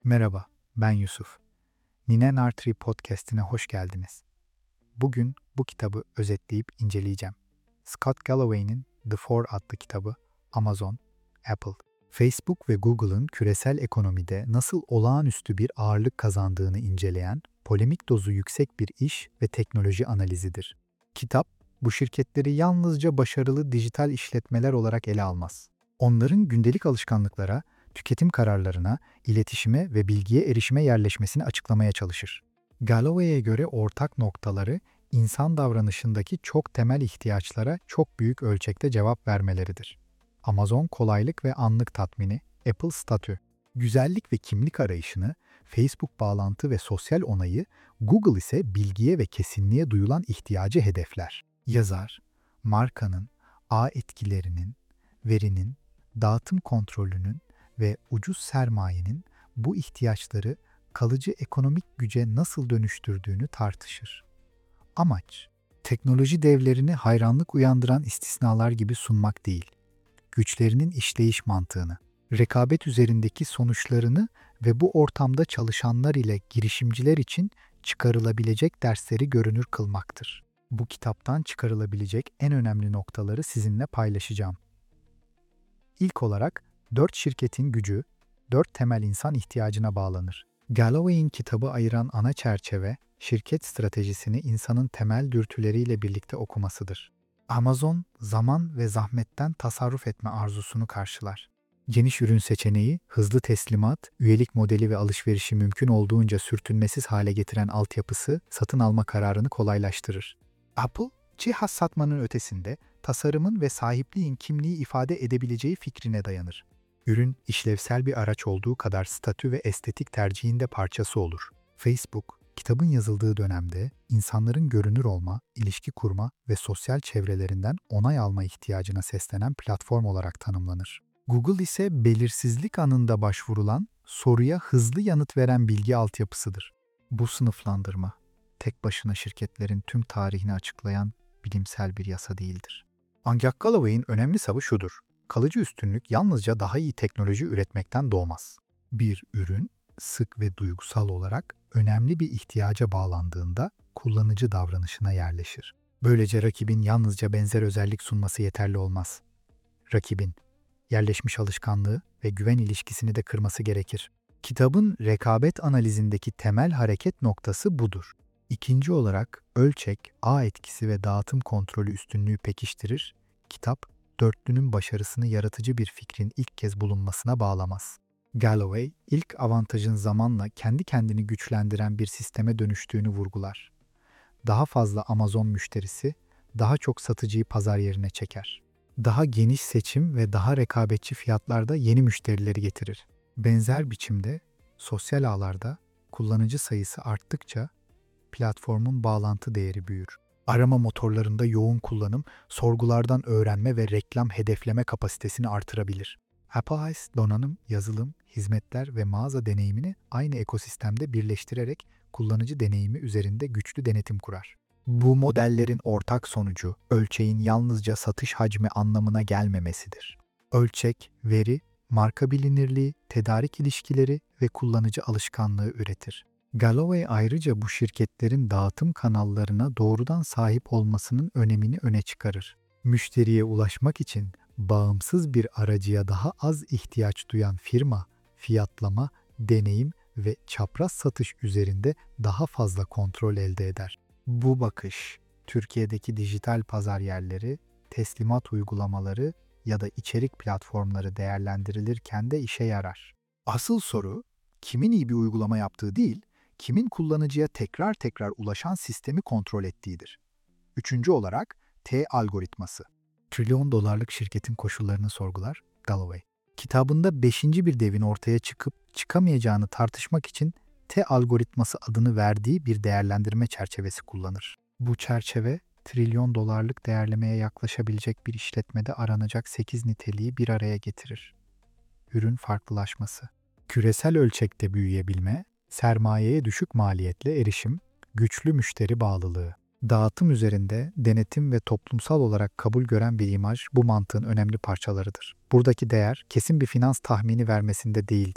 Merhaba, ben Yusuf. Nine Nartree Podcast'ine hoş geldiniz. Bugün bu kitabı özetleyip inceleyeceğim. Scott Galloway'nin The Four adlı kitabı Amazon, Apple, Facebook ve Google'ın küresel ekonomide nasıl olağanüstü bir ağırlık kazandığını inceleyen polemik dozu yüksek bir iş ve teknoloji analizidir. Kitap, bu şirketleri yalnızca başarılı dijital işletmeler olarak ele almaz. Onların gündelik alışkanlıklara, tüketim kararlarına, iletişime ve bilgiye erişime yerleşmesini açıklamaya çalışır. Galloway'e göre ortak noktaları, insan davranışındaki çok temel ihtiyaçlara çok büyük ölçekte cevap vermeleridir. Amazon kolaylık ve anlık tatmini, Apple statü, güzellik ve kimlik arayışını, Facebook bağlantı ve sosyal onayı, Google ise bilgiye ve kesinliğe duyulan ihtiyacı hedefler. Yazar, markanın, ağ etkilerinin, verinin, dağıtım kontrolünün ve ucuz sermayenin bu ihtiyaçları kalıcı ekonomik güce nasıl dönüştürdüğünü tartışır. Amaç, teknoloji devlerini hayranlık uyandıran istisnalar gibi sunmak değil, güçlerinin işleyiş mantığını, rekabet üzerindeki sonuçlarını ve bu ortamda çalışanlar ile girişimciler için çıkarılabilecek dersleri görünür kılmaktır. Bu kitaptan çıkarılabilecek en önemli noktaları sizinle paylaşacağım. İlk olarak, 4 şirketin gücü, 4 temel insan ihtiyacına bağlanır. Galloway'in kitabı ayıran ana çerçeve, şirket stratejisini insanın temel dürtüleriyle birlikte okumasıdır. Amazon, zaman ve zahmetten tasarruf etme arzusunu karşılar. Geniş ürün seçeneği, hızlı teslimat, üyelik modeli ve alışverişi mümkün olduğunca sürtünmesiz hale getiren altyapısı satın alma kararını kolaylaştırır. Apple, cihaz satmanın ötesinde, tasarımın ve sahipliğin kimliği ifade edebileceği fikrine dayanır. Ürün, işlevsel bir araç olduğu kadar statü ve estetik tercihin de parçası olur. Facebook, kitabın yazıldığı dönemde insanların görünür olma, ilişki kurma ve sosyal çevrelerinden onay alma ihtiyacına seslenen platform olarak tanımlanır. Google ise belirsizlik anında başvurulan, soruya hızlı yanıt veren bilgi altyapısıdır. Bu sınıflandırma, tek başına şirketlerin tüm tarihini açıklayan bilimsel bir yasa değildir. Ancak Galloway'in önemli savı şudur: kalıcı üstünlük yalnızca daha iyi teknoloji üretmekten doğmaz. Bir ürün, sık ve duygusal olarak önemli bir ihtiyaca bağlandığında kullanıcı davranışına yerleşir. Böylece rakibin yalnızca benzer özellik sunması yeterli olmaz. Rakibin yerleşmiş alışkanlığı ve güven ilişkisini de kırması gerekir. Kitabın rekabet analizindeki temel hareket noktası budur. İkinci olarak ölçek, ağ etkisi ve dağıtım kontrolü üstünlüğü pekiştirir. Kitap, dörtlünün başarısını yaratıcı bir fikrin ilk kez bulunmasına bağlamaz. Galloway, ilk avantajın zamanla kendi kendini güçlendiren bir sisteme dönüştüğünü vurgular. Daha fazla Amazon müşterisi, daha çok satıcıyı pazar yerine çeker. Daha geniş seçim ve daha rekabetçi fiyatlarda yeni müşterileri getirir. Benzer biçimde, sosyal ağlarda kullanıcı sayısı arttıkça platformun bağlantı değeri büyür. Arama motorlarında yoğun kullanım, sorgulardan öğrenme ve reklam hedefleme kapasitesini artırabilir. Apple donanım, yazılım, hizmetler ve mağaza deneyimini aynı ekosistemde birleştirerek kullanıcı deneyimi üzerinde güçlü denetim kurar. Bu modellerin ortak sonucu, ölçeğin yalnızca satış hacmi anlamına gelmemesidir. Ölçek, veri, marka bilinirliği, tedarik ilişkileri ve kullanıcı alışkanlığı üretir. Galloway ayrıca bu şirketlerin dağıtım kanallarına doğrudan sahip olmasının önemini öne çıkarır. Müşteriye ulaşmak için bağımsız bir aracıya daha az ihtiyaç duyan firma, fiyatlama, deneyim ve çapraz satış üzerinde daha fazla kontrol elde eder. Bu bakış, Türkiye'deki dijital pazar yerleri, teslimat uygulamaları ya da içerik platformları değerlendirilirken de işe yarar. Asıl soru, kimin iyi bir uygulama yaptığı değil, kimin kullanıcıya tekrar tekrar ulaşan sistemi kontrol ettiğidir. Üçüncü olarak T algoritması. Trilyon dolarlık şirketin koşullarını sorgular Galloway. Kitabında beşinci bir devin ortaya çıkıp çıkamayacağını tartışmak için T algoritması adını verdiği bir değerlendirme çerçevesi kullanır. Bu çerçeve, trilyon dolarlık değerlemeye yaklaşabilecek bir işletmede aranacak 8 niteliği bir araya getirir. Ürün farklılaşması, küresel ölçekte büyüyebilme, sermayeye düşük maliyetle erişim, güçlü müşteri bağlılığı. Dağıtım üzerinde denetim ve toplumsal olarak kabul gören bir imaj bu mantığın önemli parçalarıdır. Buradaki değer kesin bir finans tahmini vermesinde değildir.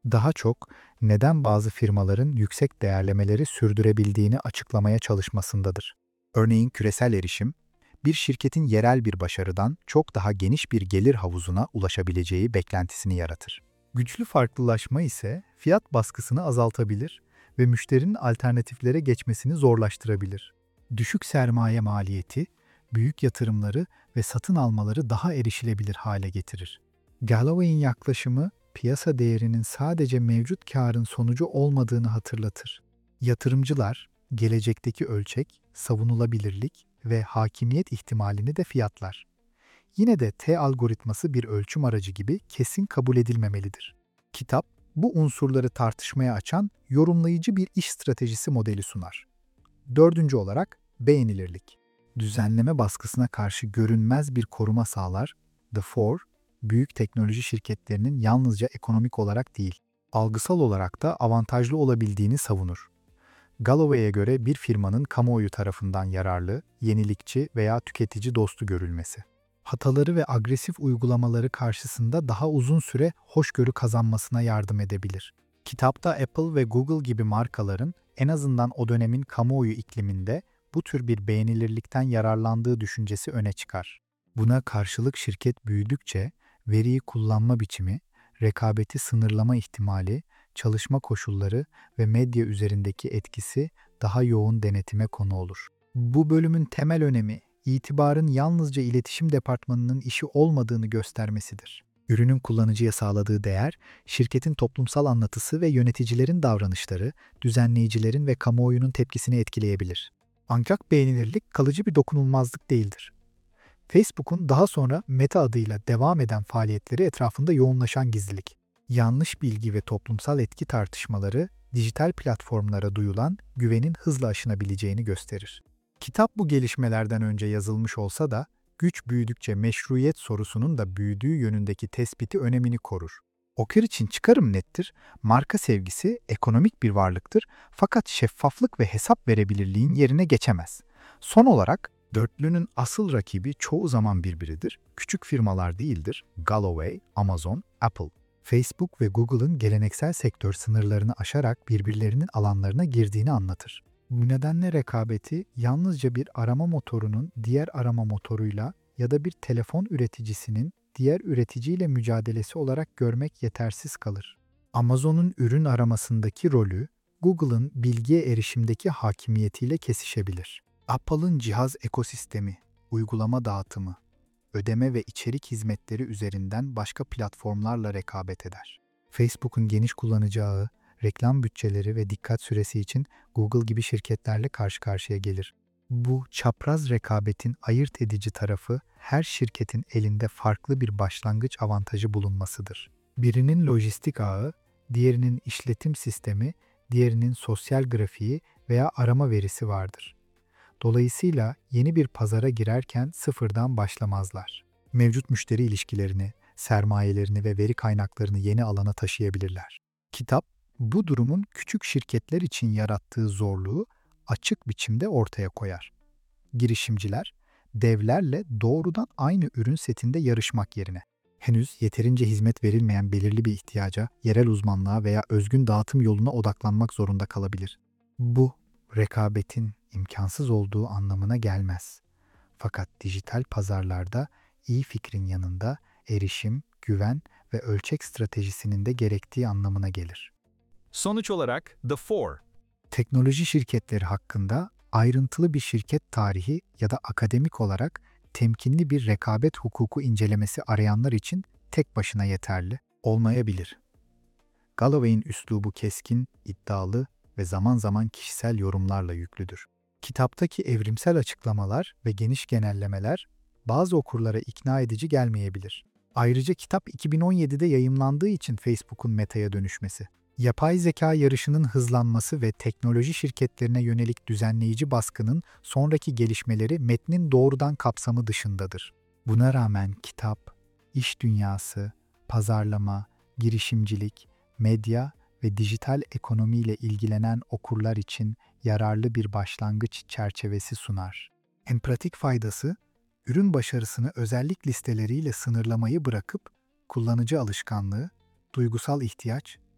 Daha çok neden bazı firmaların yüksek değerlemeleri sürdürebildiğini açıklamaya çalışmasındadır. Örneğin küresel erişim, bir şirketin yerel bir başarıdan çok daha geniş bir gelir havuzuna ulaşabileceği beklentisini yaratır. Güçlü farklılaşma ise fiyat baskısını azaltabilir ve müşterinin alternatiflere geçmesini zorlaştırabilir. Düşük sermaye maliyeti, büyük yatırımları ve satın almaları daha erişilebilir hale getirir. Galloway'in yaklaşımı, piyasa değerinin sadece mevcut karın sonucu olmadığını hatırlatır. Yatırımcılar, gelecekteki ölçek, savunulabilirlik ve hakimiyet ihtimalini de fiyatlar. Yine de T algoritması bir ölçüm aracı gibi kesin kabul edilmemelidir. Kitap, bu unsurları tartışmaya açan yorumlayıcı bir iş stratejisi modeli sunar. Dördüncü olarak beğenilirlik. Düzenleme baskısına karşı görünmez bir koruma sağlar. The Four, büyük teknoloji şirketlerinin yalnızca ekonomik olarak değil, algısal olarak da avantajlı olabildiğini savunur. Galloway'e göre bir firmanın kamuoyu tarafından yararlı, yenilikçi veya tüketici dostu görülmesi, hataları ve agresif uygulamaları karşısında daha uzun süre hoşgörü kazanmasına yardım edebilir. Kitapta Apple ve Google gibi markaların en azından o dönemin kamuoyu ikliminde bu tür bir beğenilirlikten yararlandığı düşüncesi öne çıkar. Buna karşılık şirket büyüdükçe veriyi kullanma biçimi, rekabeti sınırlama ihtimali, çalışma koşulları ve medya üzerindeki etkisi daha yoğun denetime konu olur. Bu bölümün temel önemi, itibarın yalnızca iletişim departmanının işi olmadığını göstermesidir. Ürünün kullanıcıya sağladığı değer, şirketin toplumsal anlatısı ve yöneticilerin davranışları, düzenleyicilerin ve kamuoyunun tepkisini etkileyebilir. Ancak beğenilirlik kalıcı bir dokunulmazlık değildir. Facebook'un daha sonra Meta adıyla devam eden faaliyetleri etrafında yoğunlaşan gizlilik, yanlış bilgi ve toplumsal etki tartışmaları dijital platformlara duyulan güvenin hızla aşınabileceğini gösterir. Kitap bu gelişmelerden önce yazılmış olsa da güç büyüdükçe meşruiyet sorusunun da büyüdüğü yönündeki tespiti önemini korur. Okur için çıkarım nettir, marka sevgisi ekonomik bir varlıktır fakat şeffaflık ve hesap verebilirliğin yerine geçemez. Son olarak dörtlünün asıl rakibi çoğu zaman birbiridir, küçük firmalar değildir, Galloway, Amazon, Apple. Facebook ve Google'ın geleneksel sektör sınırlarını aşarak birbirlerinin alanlarına girdiğini anlatır. Bu nedenle rekabeti yalnızca bir arama motorunun diğer arama motoruyla ya da bir telefon üreticisinin diğer üreticiyle mücadelesi olarak görmek yetersiz kalır. Amazon'un ürün aramasındaki rolü, Google'ın bilgiye erişimdeki hakimiyetiyle kesişebilir. Apple'ın cihaz ekosistemi, uygulama dağıtımı, ödeme ve içerik hizmetleri üzerinden başka platformlarla rekabet eder. Facebook'un geniş kullanıcı ağı, reklam bütçeleri ve dikkat süresi için Google gibi şirketlerle karşı karşıya gelir. Bu çapraz rekabetin ayırt edici tarafı her şirketin elinde farklı bir başlangıç avantajı bulunmasıdır. Birinin lojistik ağı, diğerinin işletim sistemi, diğerinin sosyal grafiği veya arama verisi vardır. Dolayısıyla yeni bir pazara girerken sıfırdan başlamazlar. Mevcut müşteri ilişkilerini, sermayelerini ve veri kaynaklarını yeni alana taşıyabilirler. Kitap, bu durumun küçük şirketler için yarattığı zorluğu açık biçimde ortaya koyar. Girişimciler, devlerle doğrudan aynı ürün setinde yarışmak yerine, henüz yeterince hizmet verilmeyen belirli bir ihtiyaca, yerel uzmanlığa veya özgün dağıtım yoluna odaklanmak zorunda kalabilir. Bu, rekabetin imkansız olduğu anlamına gelmez. Fakat dijital pazarlarda iyi fikrin yanında erişim, güven ve ölçek stratejisinin de gerektiği anlamına gelir. Sonuç olarak The Four, Teknoloji şirketleri hakkında ayrıntılı bir şirket tarihi ya da akademik olarak temkinli bir rekabet hukuku incelemesi arayanlar için tek başına yeterli olmayabilir. Galloway'in üslubu keskin, iddialı ve zaman zaman kişisel yorumlarla yüklüdür. Kitaptaki evrimsel açıklamalar ve geniş genellemeler bazı okurlara ikna edici gelmeyebilir. Ayrıca kitap 2017'de yayımlandığı için Facebook'un Meta'ya dönüşmesi, yapay zeka yarışının hızlanması ve teknoloji şirketlerine yönelik düzenleyici baskının sonraki gelişmeleri metnin doğrudan kapsamı dışındadır. Buna rağmen kitap, iş dünyası, pazarlama, girişimcilik, medya ve dijital ekonomiyle ilgilenen okurlar için yararlı bir başlangıç çerçevesi sunar. En pratik faydası, ürün başarısını özellik listeleriyle sınırlamayı bırakıp kullanıcı alışkanlığı, duygusal ihtiyaç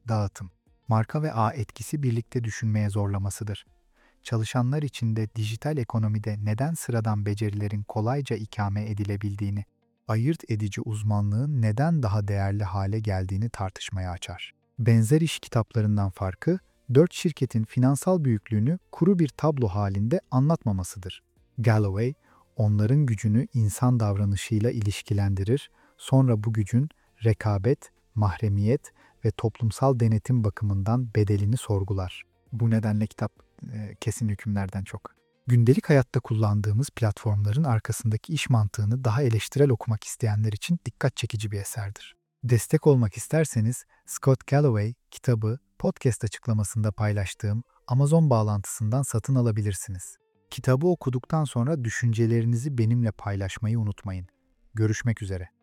dağıtım, marka ve ağ etkisi birlikte düşünmeye zorlamasıdır. Çalışanlar için de dijital ekonomide neden sıradan becerilerin kolayca ikame edilebildiğini, ayırt edici uzmanlığın neden daha değerli hale geldiğini tartışmaya açar. Benzer iş kitaplarından farkı, 4 şirketin finansal büyüklüğünü kuru bir tablo halinde anlatmamasıdır. Galloway, onların gücünü insan davranışıyla ilişkilendirir, sonra bu gücün rekabet, mahremiyet ve toplumsal denetim bakımından bedelini sorgular. Bu nedenle kitap kesin hükümlerden çok. Gündelik hayatta kullandığımız platformların arkasındaki iş mantığını daha eleştirel okumak isteyenler için dikkat çekici bir eserdir. Destek olmak isterseniz Scott Galloway kitabı podcast açıklamasında paylaştığım Amazon bağlantısından satın alabilirsiniz. Kitabı okuduktan sonra düşüncelerinizi benimle paylaşmayı unutmayın. Görüşmek üzere.